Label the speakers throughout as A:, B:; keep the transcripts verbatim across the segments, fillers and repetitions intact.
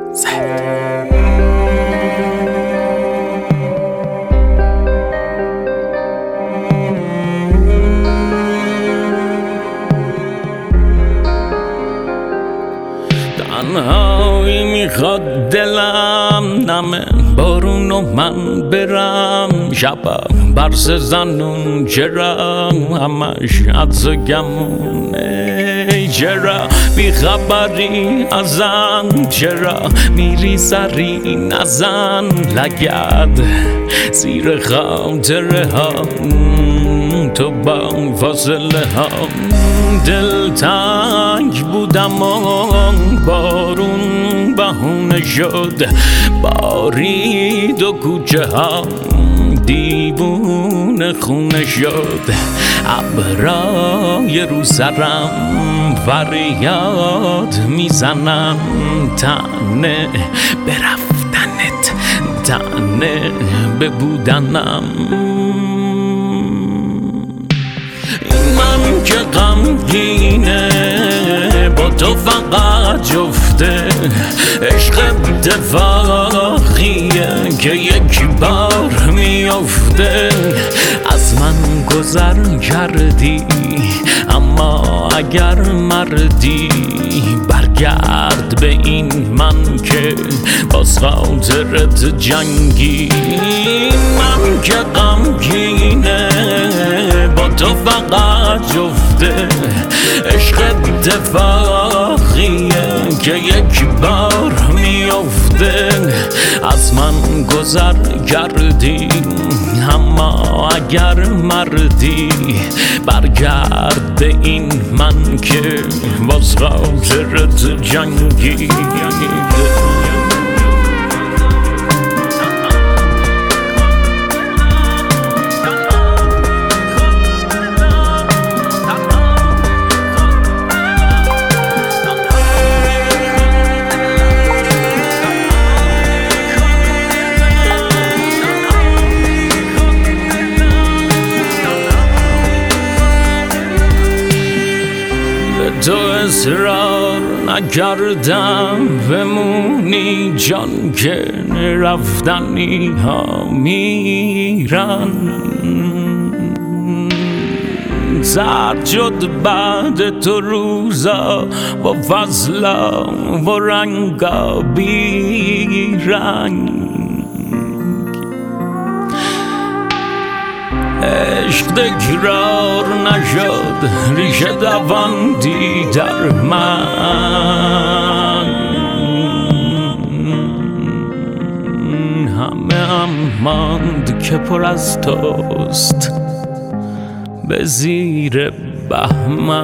A: تنهایی میخواد دلم نمه بارون و من برم شبم برس زنون چرا همش عدس و گمونه چرا بیخبری ازم چرا میری سری نزن لگد زیر خاطره ها تو با فاصله ها دل تنگ بودم و بارون بهونه شد بارید و کوچه ها دیوونه خونه شد ابرای رو سرم فریاد میزنم تنه برفتنت تنه ببودنم من که غمگینه با تو فقط جفته عشق اتفاقیه که یک بار میفته از من گذر کردی اما اگر مردی برگرد به این من که باز خاطرت جنگی من که غمگینه با تو فقط جفته عشق اتفاقیه که یک بار میفته از من گذر کردی اما اگر مردی برگرد به این من که باز خاطرت جنگی تو اصرار نکردم بمونی جان که رفتنی ها میرن زرد شد بعد تو روزا با فضلا و رنگا بیرنگ عشق تکرار نشد ریشه دواندی در من همه هم ماند که پر از توست به زیر بهمن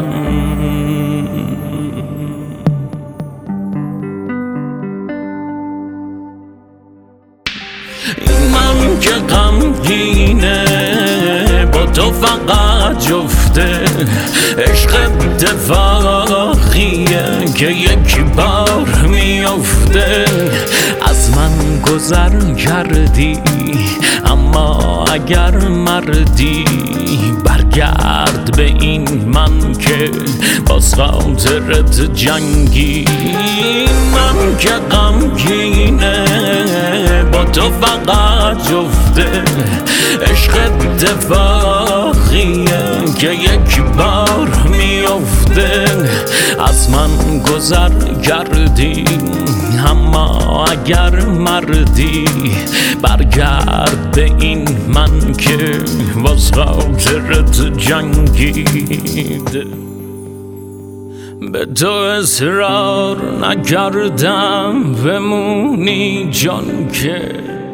A: من که غمگینه با تو فقط جفته عشق اتفاقیه که یک بار میفته از من گذر کردی اما اگر مردی برگرد به این من که باز خاطرت جنگی من که غمگینه با تو فقط جفته عشق اتفاقیه که یک بار میفته از من گذر کردی اما اگر مردی برگرد به این من که باز خاطرت جنگید به تو اصرار نکردم بمونی جان که